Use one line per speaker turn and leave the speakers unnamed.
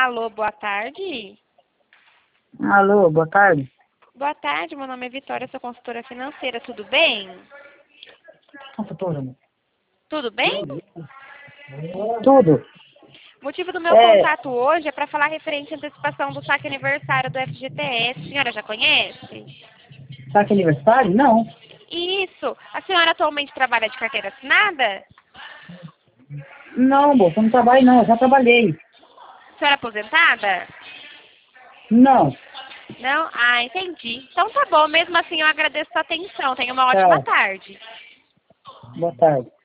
Alô, boa tarde.
Alô, boa tarde.
Boa tarde, meu nome é Vitória, sou consultora financeira, tudo bem?
Consultora, né?
Tudo bem?
Tudo.
O motivo do meu contato hoje é para falar referente à antecipação do saque aniversário do FGTS. A senhora já conhece?
Saque aniversário? Não.
Isso. A senhora atualmente trabalha de carteira assinada?
Não, moça, eu não trabalho não, eu já trabalhei.
A senhora é aposentada?
Não.
Não? Ah, entendi. Então tá bom, mesmo assim eu agradeço a atenção. Tenha uma ótima
Tchau.
tarde.
Boa tarde.